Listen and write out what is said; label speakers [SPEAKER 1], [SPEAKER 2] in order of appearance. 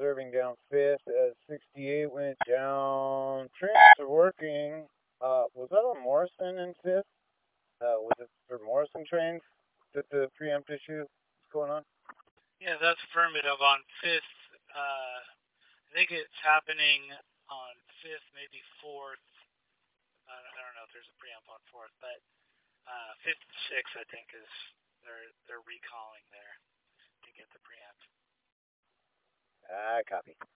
[SPEAKER 1] observing down 5th as 68 went down. Trains are working. Was that on Morrison in 5th? Was it for Morrison trains that the preempt issue is going on?
[SPEAKER 2] Yeah, that's affirmative on 5th. I think it's happening on 5th, maybe 4th. I don't know if there's a preamp on 4th, but 5th and 6th, I think, is they're recalling there to get the preamp.
[SPEAKER 1] Copy.